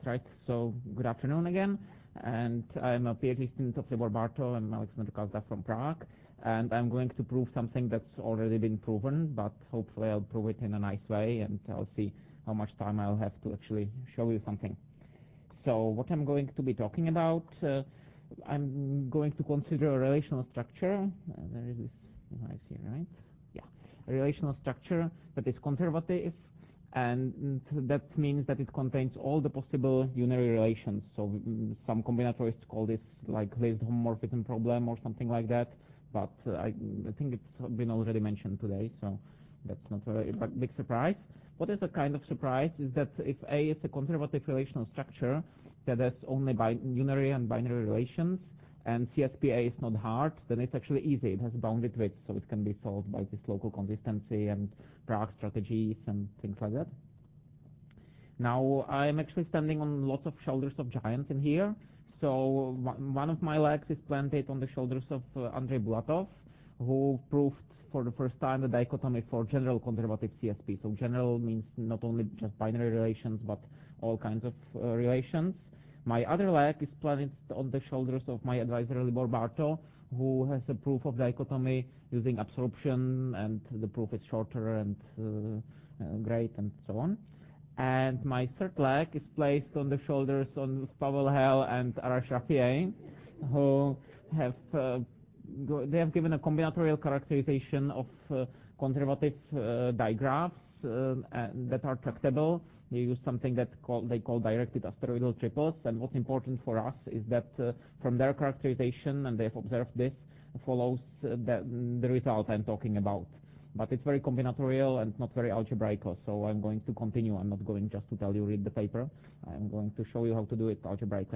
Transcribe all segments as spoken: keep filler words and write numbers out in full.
Right. So good afternoon again, and I'm a PhD student of Libor Bartoł. I'm Alexander Kazda from Prague, and I'm going to prove something that's already been proven, but hopefully I'll prove it in a nice way, and I'll see how much time I'll have to actually show you something. So what I'm going to be talking about, uh, I'm going to consider a relational structure. Uh, there is this device here, right? Yeah, a relational structure that is conservative, and that means that it contains all the possible unary relations. So mm, some combinatorists call this like List homomorphism problem or something like that, but uh, I, I think it's been already mentioned today, so that's not a big surprise. What is a kind of surprise is that if A is a conservative relational structure that has only bi unary and binary relations, and C S P A is not hard, then it's actually easy. It has bounded width, so it can be solved by this local consistency and Prague strategies and things like that. Now, I'm actually standing on lots of shoulders of giants in here. So one of my legs is planted on the shoulders of uh, Andrei Bulatov, who proved for the first time the dichotomy for general conservative C S P. So general means not only just binary relations, but all kinds of uh, relations. My other leg is planted on the shoulders of my advisor Libor Bartoł, who has a proof of dichotomy using absorption, and the proof is shorter and uh, uh, great and so on. And my third leg is placed on the shoulders of Pavel Hell and Arash Rafiei, who have uh, they have given a combinatorial characterization of uh, conservative uh, digraphs uh, that are tractable. They use something that call, they call directed asteroidal triples, and what's important for us is that uh, from their characterization, and they've observed this, follows uh, the, the result I'm talking about. But it's very combinatorial and not very algebraical, so I'm going to continue. I'm not going just to tell you read the paper. I'm going to show you how to do it algebraically.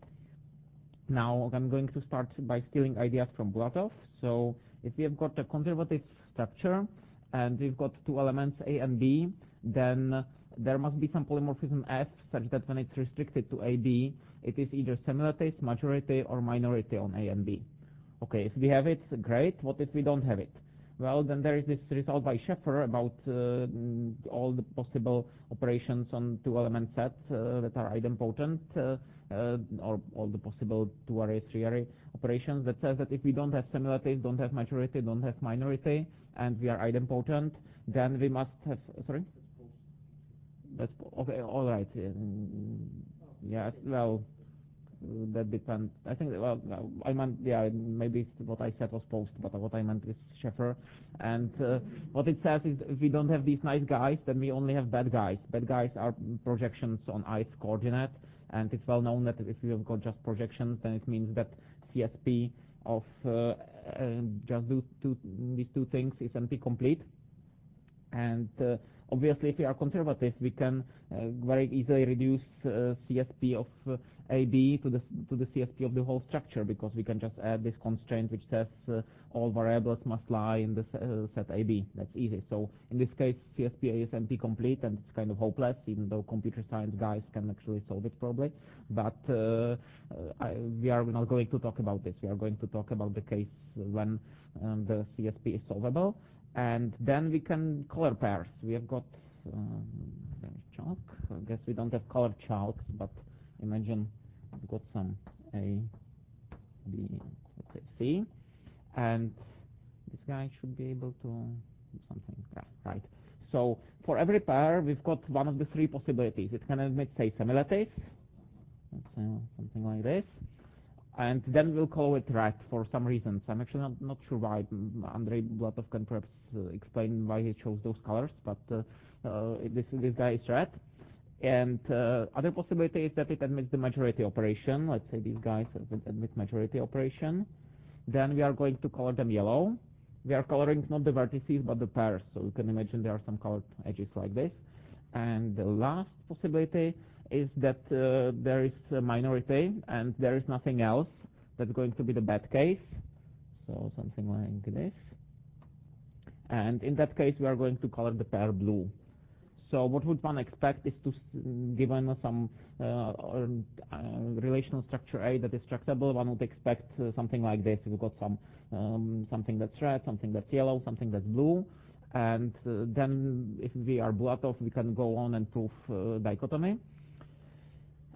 Now I'm going to start by stealing ideas from Bulatov. So if we have got a conservative structure and we've got two elements A and B, then there must be some polymorphism F such that when it's restricted to A, B, it is either semilattice, majority, or minority on A and B. Okay, if we have it, great. What if we don't have it? Well, then there is this result by Scheffer about uh, all the possible operations on two-element sets uh, that are idempotent, uh, uh, or all the possible two-array, three-array operations that says that if we don't have semilattice, don't have majority, don't have minority, and we are idempotent, then we must have, sorry? That's, okay, all right. Um, yeah, well, that depends. I think, well, I meant, yeah, maybe what I said was post, but what I meant is Scheffer. And uh, what it says is if we don't have these nice guys, then we only have bad guys. Bad guys are projections on ith coordinate, and it's well known that if we have got just projections, then it means that C S P of uh, uh, just do two, these two things is N P complete. And uh, obviously, if we are conservative, we can uh, very easily reduce uh, C S P of uh, A B to the to the C S P of the whole structure, because we can just add this constraint which says uh, all variables must lie in the uh, set A B. That's easy. So in this case, C S P A is N P complete, and it's kind of hopeless, even though computer science guys can actually solve it probably. But uh, uh, I, we are not going to talk about this. We are going to talk about the case when um, the C S P is solvable. And then we can color pairs. We have got um, chalk. I guess we don't have colored chalks, but imagine we've got some A, B, let's say C, and this guy should be able to do something. Yeah, right. So for every pair, we've got one of the three possibilities. It can admit, say, semilattice. Let's say something like this. And then we'll call it red for some reasons. I'm actually not, not sure why. Andrei Bulatov can perhaps uh, explain why he chose those colors, but uh, uh, this, this guy is red. And uh, other possibility is that it admits the majority operation. Let's say these guys admit majority operation. Then we are going to color them yellow. We are coloring not the vertices, but the pairs. So you can imagine there are some colored edges like this. And the last possibility is that uh, there is a minority and there is nothing else. That's going to be the bad case. So something like this. And in that case, we are going to color the pair blue. So what would one expect is to, given some uh, uh, relational structure A that is tractable, one would expect uh, something like this. We've got some um, something that's red, something that's yellow, something that's blue. And uh, then if we are Bulatov, we can go on and prove uh, dichotomy.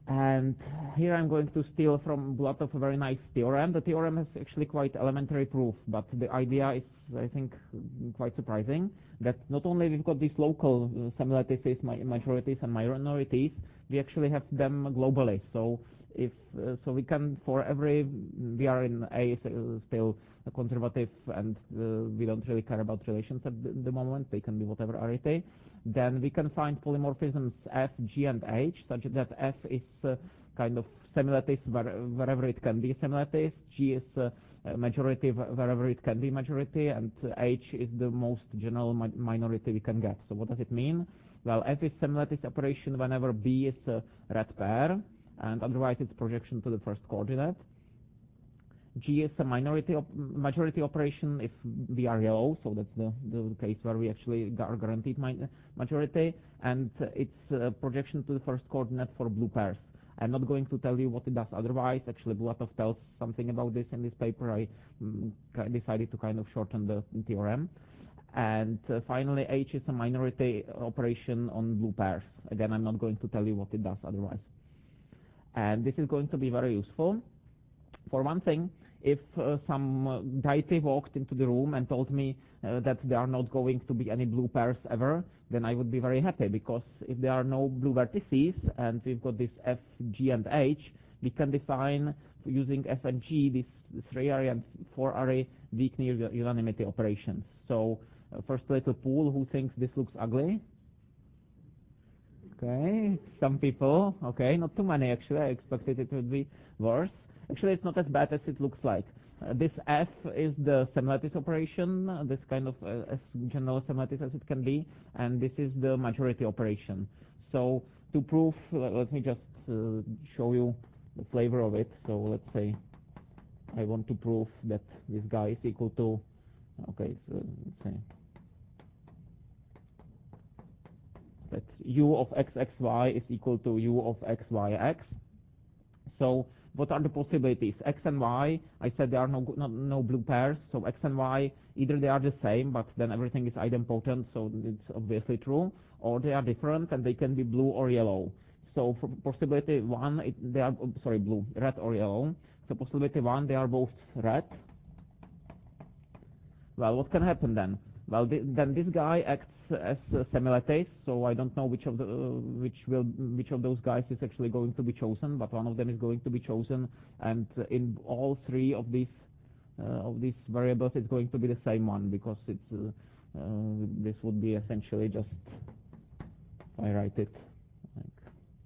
And here I'm going to steal from Bulatov of a very nice theorem. The theorem is actually quite elementary proof, but the idea is, I think, quite surprising, that not only we've got these local uh, similarities, majorities and minorities, we actually have them globally. So if uh, so we can, for every, we are in A uh, still conservative, and uh, we don't really care about relations at the, the moment, they can be whatever arity. Then we can find polymorphisms F, G, and H, such that F is uh, kind of similarities where, wherever it can be similarities, G is uh, majority wherever it can be majority, and uh, H is the most general mi minority we can get. So what does it mean? Well, F is similarities operation whenever B is a red pair, and otherwise it's projection to the first coordinate. G is a minority op majority operation if we are yellow, so that's the, the case where we actually are guaranteed majority, and uh, it's a projection to the first coordinate for blue pairs. I'm not going to tell you what it does otherwise. Actually, Bulatov tells something about this in this paper. I mm, decided to kind of shorten the theorem. And uh, finally, H is a minority operation on blue pairs. Again, I'm not going to tell you what it does otherwise. And this is going to be very useful. For one thing, if uh, some uh, deity walked into the room and told me uh, that there are not going to be any blue pairs ever, then I would be very happy, because if there are no blue vertices and we've got this F, G, and H, we can define using F and G these three array and four array weak near unanimity operations. So uh, first little pool, who thinks this looks ugly? Okay, some people. Okay, not too many actually. I expected it would be worse. Actually, it's not as bad as it looks like. Uh, this F is the similarities operation, uh, this kind of uh, as general similarities as it can be, and this is the majority operation. So to prove, uh, let me just uh, show you the flavor of it. So let's say I want to prove that this guy is equal to, okay, so let's say that u of x x y is equal to u of x y x. So what are the possibilities? X and Y, I said there are no, no, no blue pairs, so X and Y, either they are the same, but then everything is idempotent, so it's obviously true, or they are different, and they can be blue or yellow. So for possibility one, it, they are, sorry, blue, red or yellow. So possibility one, they are both red. Well, what can happen then? Well, th then this guy acts as uh, similarities, so I don't know which of the uh, which will which of those guys is actually going to be chosen, but one of them is going to be chosen, and uh, in all three of these uh, of these variables, it's going to be the same one, because it's uh, uh, this would be essentially just, if I write it like,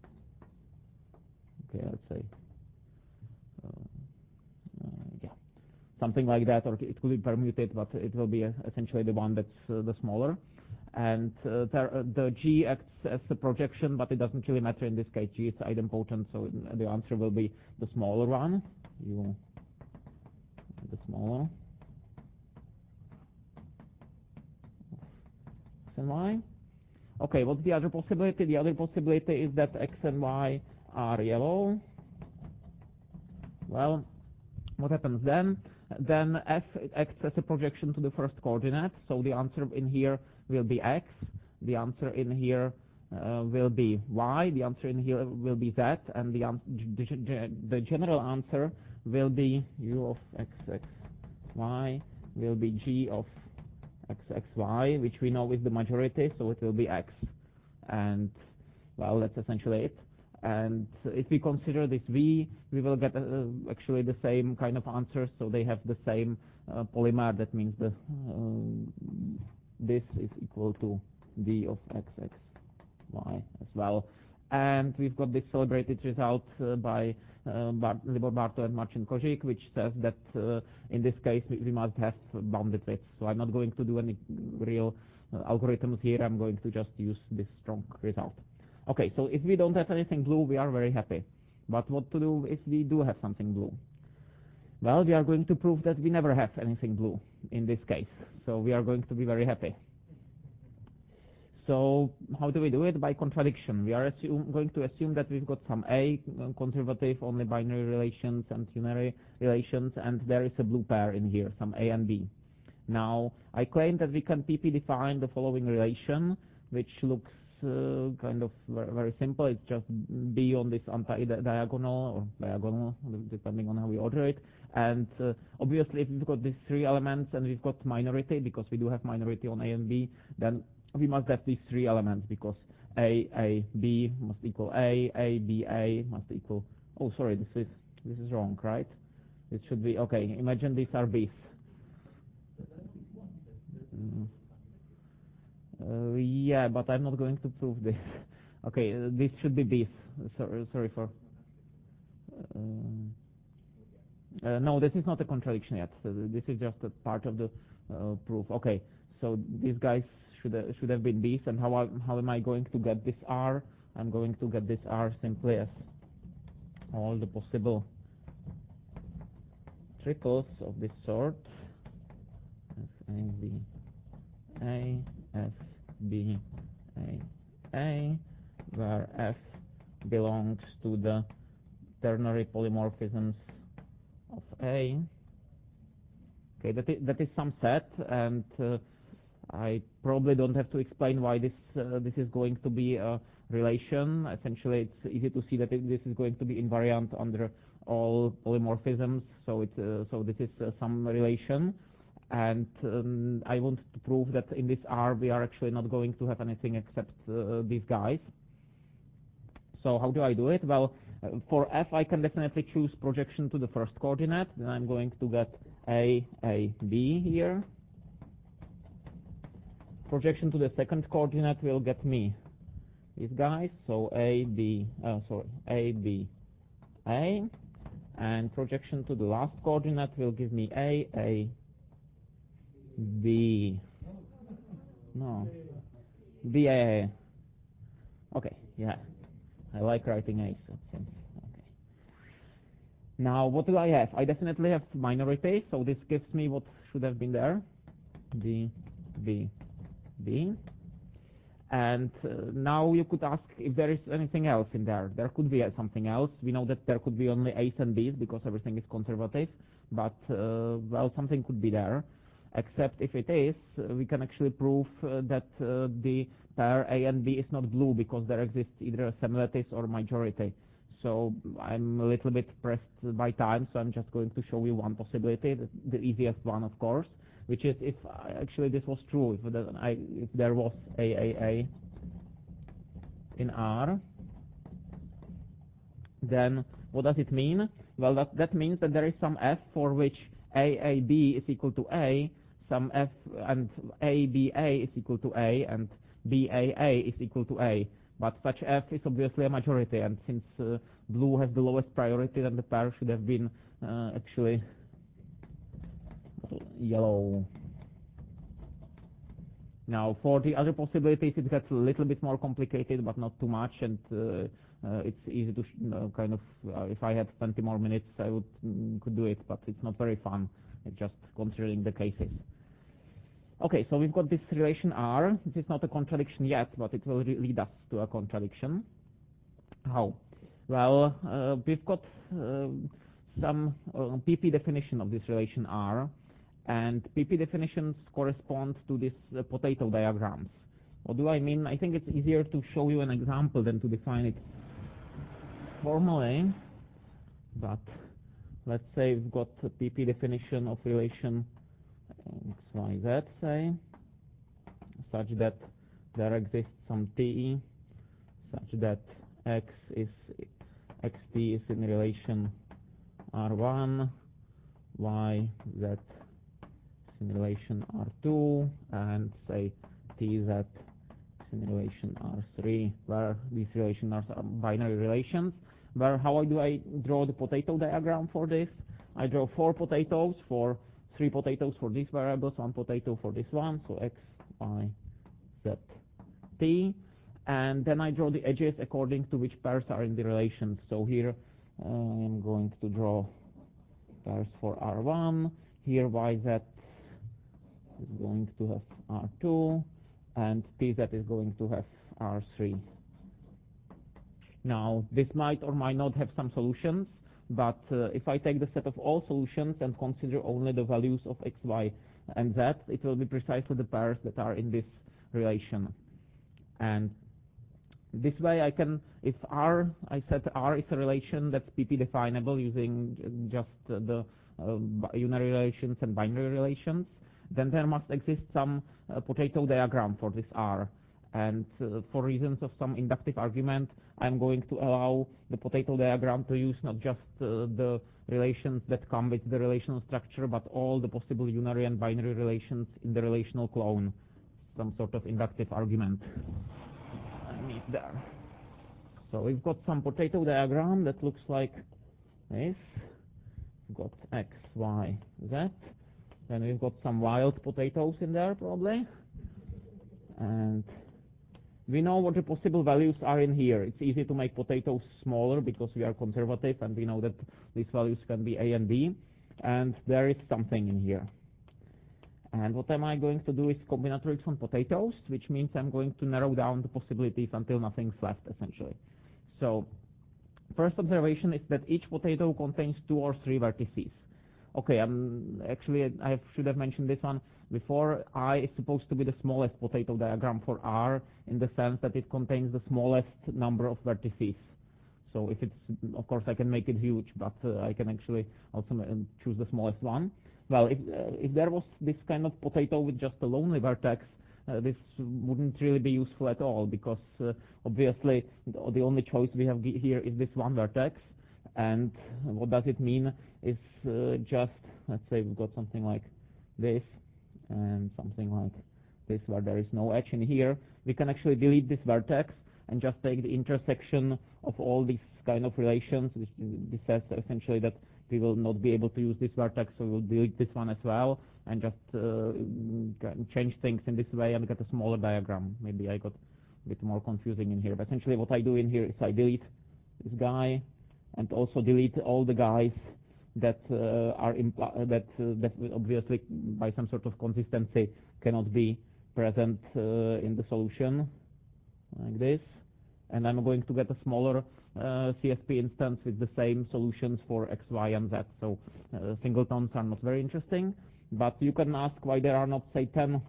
okay, let's say uh, uh, yeah, something like that, or it could be permuted, but it will be uh, essentially the one that's uh, the smaller. And uh, there, uh, the G acts as a projection, but it doesn't really matter in this case. G is idempotent, so the answer will be the smaller one. U, the smaller. X and Y. Okay, what's the other possibility? The other possibility is that X and Y are yellow. Well, what happens then? Then F acts as a projection to the first coordinate, so the answer in here will be X, the answer in here uh, will be Y, the answer in here will be Z, and the, the, the general answer will be U of X X Y, will be G of X X Y, which we know is the majority, so it will be X. And, well, that's essentially it. And if we consider this V, we will get uh, actually the same kind of answers, so they have the same uh, polymer. That means the uh, this is equal to D of X X Y as well. And we've got this celebrated result uh, by uh, Bar Libor Barto and Marcin Kozik, which says that uh, in this case we, we must have bounded widths. So I'm not going to do any real uh, algorithms here. I'm going to just use this strong result. Okay, so if we don't have anything blue, we are very happy. But what to do if we do have something blue? Well, we are going to prove that we never have anything blue in this case. So we are going to be very happy. So how do we do it? By contradiction. We are assume, going to assume that we've got some A, conservative, only binary relations and unary relations, and there is a blue pair in here, some A and B. Now, I claim that we can P P define the following relation, which looks uh, kind of very, very simple. It's just B on this anti-diagonal or diagonal, depending on how we order it. And uh, obviously, if we've got these three elements and we've got minority, because we do have minority on A and B, then we must have these three elements, because A, A, B must equal A, A, B, A must equal... Oh, sorry, this is this is wrong, right? It should be... Okay, imagine these are B's. Mm. Uh, yeah, but I'm not going to prove this. Okay, uh, this should be B's. Sorry, sorry for... Uh, uh, no, this is not a contradiction yet. So this is just a part of the uh, proof. Okay, so these guys should uh, should have been B's, and how I, how am I going to get this R? I'm going to get this R simply as all the possible triples of this sort. F, A, B, A, F, B, A, A, where F belongs to the ternary polymorphisms of A. Okay, that is, that is some set, and uh, I probably don't have to explain why this uh, this is going to be a relation. Essentially, it's easy to see that it, this is going to be invariant under all polymorphisms. So it uh, so this is uh, some relation, and um, I want to prove that in this R we are actually not going to have anything except uh, these guys. So how do I do it? Well, uh, for F I can definitely choose projection to the first coordinate. Then I'm going to get A, A, B here. Projection to the second coordinate will get me these guys. So A, B, uh, sorry, A, B, A. And projection to the last coordinate will give me A, A, B. No. B, A, A. Okay, yeah. I like writing A's. Okay. Now, what do I have? I definitely have minority, so this gives me what should have been there. D, B, B. And uh, now you could ask if there is anything else in there. There could be something else. We know that there could be only A's and B's because everything is conservative, but, uh, well, something could be there. Except if it is, uh, we can actually prove uh, that uh, the pair A and B is not blue because there exists either a semilattice or majority. So I'm a little bit pressed by time, so I'm just going to show you one possibility, the, the easiest one, of course, which is if uh, actually this was true, if, the, I, if there was A A A in R, then what does it mean? Well, that, that means that there is some F for which A A B is equal to A, some F and A B A is equal to A, and B A A is equal to A. But such F is obviously a majority, and since uh, blue has the lowest priority, then the pair should have been uh, actually yellow. Now, for the other possibilities, it gets a little bit more complicated, but not too much, and uh, uh, it's easy to sh uh, kind of, uh, if I had twenty more minutes, I would mm, could do it, but it's not very fun. It's just considering the cases. Okay, so we've got this relation R. This is not a contradiction yet, but it will lead us to a contradiction. How? Well, uh, we've got uh, some uh, P P definition of this relation R, and P P definitions correspond to these uh, potato diagrams. What do I mean? I think it's easier to show you an example than to define it formally, but let's say we've got a P P definition of relation X, Y, Z, say, such that there exists some T, such that X is Xt is in relation R one, Y, Z is in relation R two, and say T, Z is in relation R three, where these relations are binary relations. Where how do I draw the potato diagram for this? I draw four potatoes for three potatoes for these variables, one potato for this one, so X, Y, Z, T, and then I draw the edges according to which pairs are in the relations. So here uh, I am going to draw pairs for R one, here Y Z is going to have R two, and T Z is going to have R three. Now, this might or might not have some solutions, but uh, if I take the set of all solutions and consider only the values of X, Y, and Z, it will be precisely the pairs that are in this relation. And This way I can, if R, I said R is a relation that's P P definable using just the uh, unary relations and binary relations, then there must exist some uh, potato diagram for this R. And uh, for reasons of some inductive argument, I'm going to allow the potato diagram to use not just uh, the relations that come with the relational structure, but all the possible unary and binary relations in the relational clone, some sort of inductive argument. I need there. So we've got some potato diagram that looks like this. We've got X, Y, Z. Then we've got some wild potatoes in there probably. And we know what the possible values are in here. It's easy to make potatoes smaller because we are conservative and we know that these values can be A and B. And there is something in here. And what am I going to do is combinatorics on potatoes, which means I'm going to narrow down the possibilities until nothing's left, essentially. So first observation is that each potato contains two or three vertices. Okay, um, actually I should have mentioned this one before. I is supposed to be the smallest potato diagram for R in the sense that it contains the smallest number of vertices. So if it's, of course I can make it huge, but uh, I can actually also choose the smallest one. Well, if, uh, if there was this kind of potato with just a lonely vertex, uh, this wouldn't really be useful at all, because uh, obviously the, the only choice we have here is this one vertex. And what does it mean is uh, just, let's say we've got something like this and something like this where there is no edge in here. We can actually delete this vertex and just take the intersection of all these kind of relations. This, this says essentially that we will not be able to use this vertex, so we'll delete this one as well and just uh, change things in this way and get a smaller diagram. Maybe I got a bit more confusing in here, but essentially what I do in here is I delete this guy and also delete all the guys that uh, are impl that, uh, that obviously by some sort of consistency cannot be present uh, in the solution, like this. And I'm going to get a smaller uh, C S P instance with the same solutions for X, Y, and Z. So uh, singletons are not very interesting, but you can ask why there are not, say, ten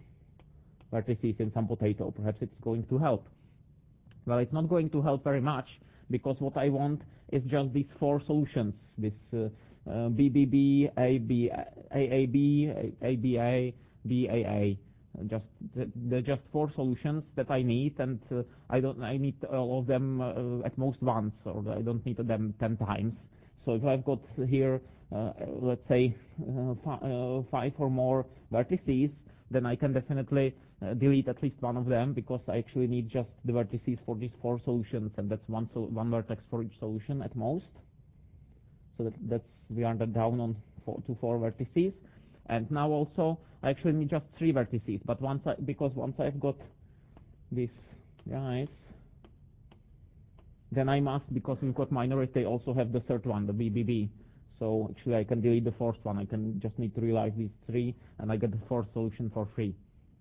vertices in some potato. Perhaps it's going to help. Well, it's not going to help very much, because what I want is just these four solutions, this uh, uh, B B B, A B, A A B, A B A, B A A. Just the, the just four solutions that I need, and uh, I don't. I need all of them uh, at most once, or I don't need them ten times. So if I've got here, uh, let's say, uh, fi uh, five or more vertices, then I can definitely uh, delete at least one of them, because I actually need just the vertices for these four solutions, and that's one so one vertex for each solution at most. So that, that's we are down on four to four vertices. And now also I actually need just three vertices, but once I, because once I've got these guys, then I must, because we've got minority, also have the third one, the B B B. So actually I can delete the fourth one. I can just need to realize these three, and I get the fourth solution for free.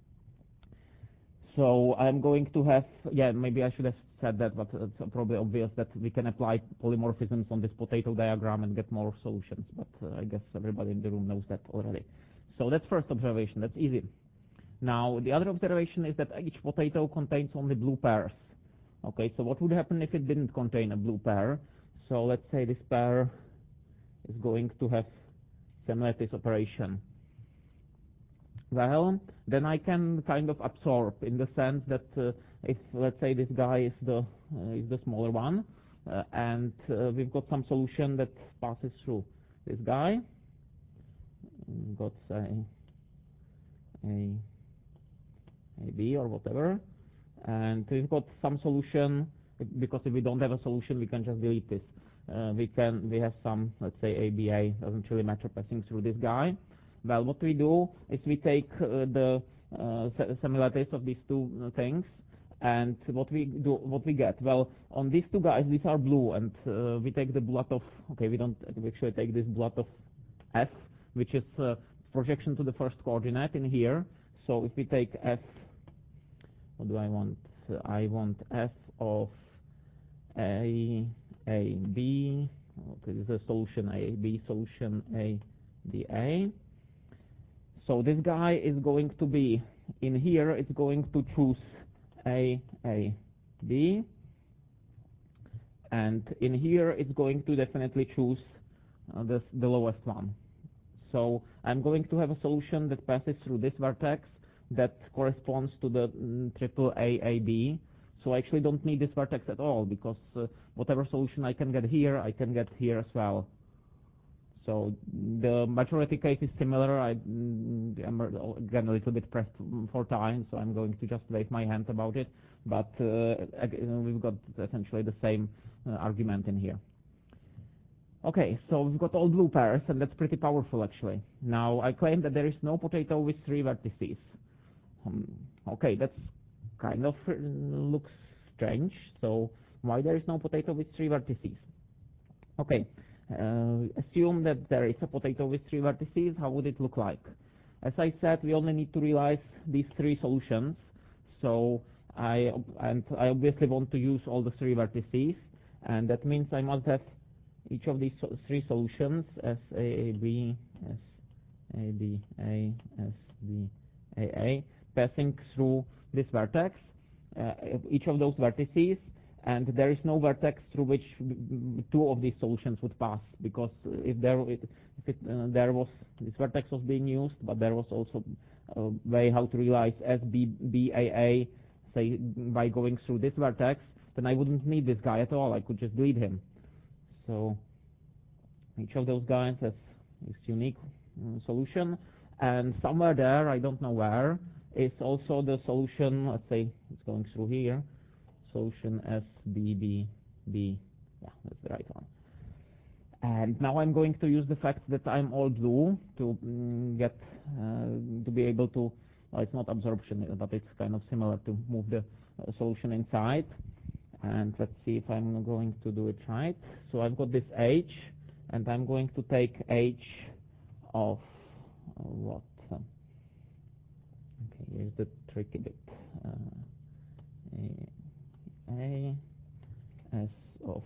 So I'm going to have, yeah, maybe I should have said that, but it's probably obvious that we can apply polymorphisms on this potato diagram and get more solutions, but uh, I guess everybody in the room knows that already. So that's first observation, that's easy. Now, the other observation is that each potato contains only blue pairs. Okay, so what would happen if it didn't contain a blue pair? So let's say this pair is going to have similarity operation. Well, then I can kind of absorb, in the sense that uh, if, let's say, this guy is the uh, is the smaller one, uh, and uh, we've got some solution that passes through this guy. We've got, say, a A B or whatever, and we've got some solution, because if we don't have a solution, we can just delete this. Uh, we can we have some, let's say, A B A doesn't really matter passing through this guy. Well, what we do is we take uh, the uh, similarities of these two uh, things, and what we do, what we get. Well, on these two guys, these are blue, and uh, we take the blot of. Okay, we don't we actually take this blot of F, which is uh, projection to the first coordinate in here. So if we take F, what do I want? Uh, I want F of A A B. Okay, this is a solution A B, solution A D A. So this guy is going to be in here. It's going to choose A A B, And in here, it's going to definitely choose uh, the, the lowest one. So I'm going to have a solution that passes through this vertex that corresponds to the mm, triple A A B. So I actually don't need this vertex at all, because uh, whatever solution I can get here, I can get here as well. So the majority case is similar. I mm, am again a little bit pressed for time, so I'm going to just wave my hand about it. But uh, we've got essentially the same uh, argument in here. Okay, so we've got all blue pairs, and that's pretty powerful, actually. Now, I claim that there is no potato with three vertices. Um, okay, that's kind of uh, looks strange. So why there is no potato with three vertices? Okay, uh, assume that there is a potato with three vertices. How would it look like? As I said, we only need to realize these three solutions. So I and I obviously want to use all the three vertices, and that means I must have each of these so three solutions as A, A, B, as A, B, A, as B, A, A, passing through this vertex, uh, each of those vertices, and there is no vertex through which two of these solutions would pass, because if there if it, uh, there was this vertex was being used, but there was also a way how to realize S B B A A, say by going through this vertex, then I wouldn't need this guy at all. I could just delete him. So each of those guys has this unique uh, solution, and somewhere there, I don't know where, is also the solution. Let's say it's going through here. Solution S B B B. Yeah, that's the right one. And now I'm going to use the fact that I'm all blue to mm, get uh, to be able to. Well, it's not absorption, but it's kind of similar to move the uh, solution inside. And let's see if I'm going to do it right. So I've got this H, and I'm going to take H of uh, what? Um, okay, here's the tricky bit. Uh, A, A, S of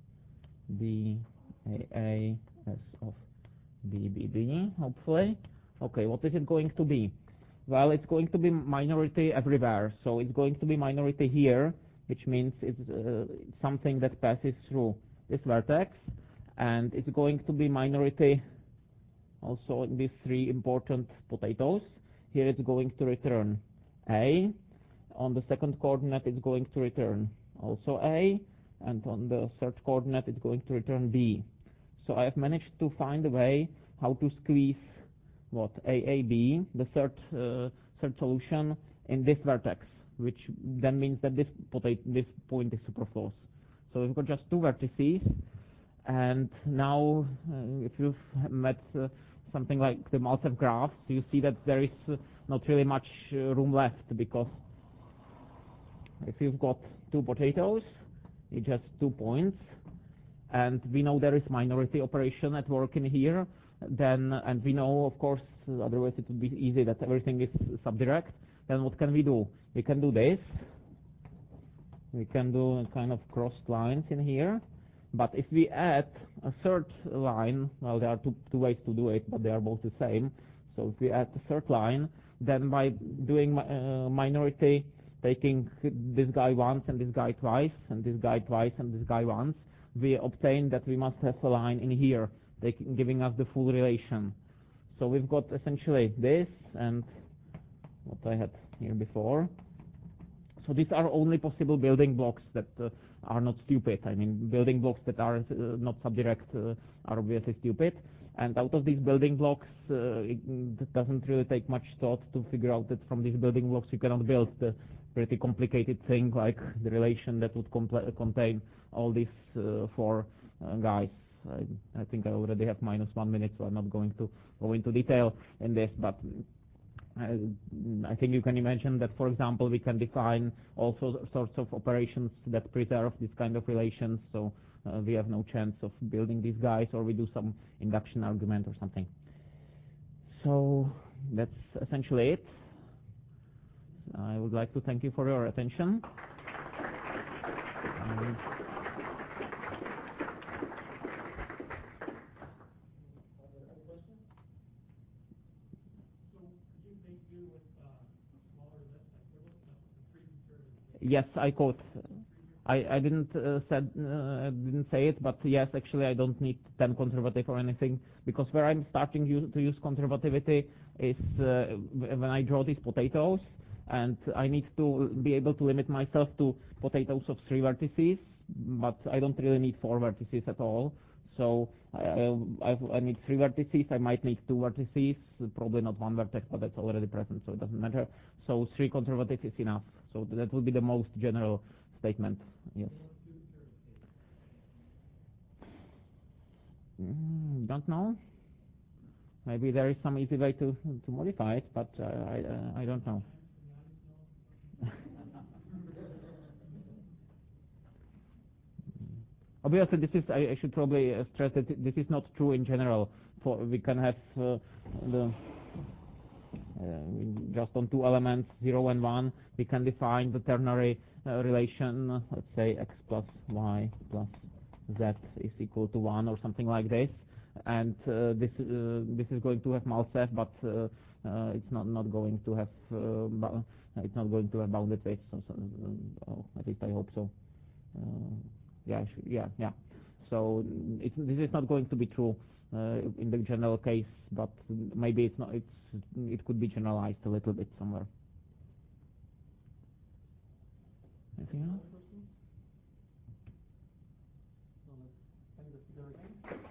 B, A, A, S of B, B, B, hopefully. Okay, what is it going to be? Well, it's going to be minority everywhere. So it's going to be minority here, which means it's uh, something that passes through this vertex, and it's going to be minority also in these three important potatoes. Here it's going to return A. On the second coordinate it's going to return also A, and on the third coordinate it's going to return B. So I have managed to find a way how to squeeze what A A B, the third uh, third solution, in this vertex, which then means that this potato, this point is superfluous. So we've got just two vertices, and now uh, if you've met uh, something like the Maltsev graphs, you see that there is uh, not really much uh, room left, because if you've got two potatoes, it's just two points, and we know there is minority operation at work in here, then, and we know, of course, otherwise it would be easy that everything is subdirect, then what can we do? We can do this. We can do kind of crossed lines in here. But if we add a third line, well, there are two, two ways to do it, but they are both the same. So if we add a third line, then by doing uh, minority, taking this guy once and this guy twice, and this guy twice and this guy once, we obtain that we must have a line in here, taking, giving us the full relation. So we've got essentially this and what I had here before. So these are only possible building blocks that uh, are not stupid. I mean, building blocks that are uh, not subdirect uh, are obviously stupid. And out of these building blocks, uh, it, it doesn't really take much thought to figure out that from these building blocks you cannot build the pretty complicated thing like the relation that would contain all these uh, four uh, guys. I, I think I already have minus one minute, so I'm not going to go into detail in this, but I think you can imagine that, for example, we can define all sorts of operations that preserve this kind of relations, so uh, we have no chance of building these guys, or we do some induction argument or something. So that's essentially it. I would like to thank you for your attention. Um, Yes, I quote. I, I didn't uh, said uh, didn't say it, but yes, actually I don't need ten conservative or anything, because where I'm starting use, to use conservativity is uh, when I draw these potatoes, and I need to be able to limit myself to potatoes of three vertices, but I don't really need four vertices at all. So I, I, I need three vertices. I might need two vertices, probably not one vertex, but that's already present, so it doesn't matter. So three conservative is enough. So that would be the most general statement. Yes. Mm, don't know. Maybe there is some easy way to to modify it, but uh, I uh, I don't know. Obviously, this is I, I should probably uh, stress that this is not true in general. For we can have uh, the uh, just on two elements, zero and one, we can define the ternary uh, relation. Uh, let's say x plus y plus z is equal to one or something like this, and uh, this uh, this is going to have Mal'Sef, but uh, uh, it's not not going to have uh, it's not going to have bounded weights. So, so, uh, oh, at least I hope so. Uh, yeah, yeah, yeah. So it's, this is not going to be true uh, in the general case, but maybe it's not. It's it could be generalized a little bit somewhere. Anything else?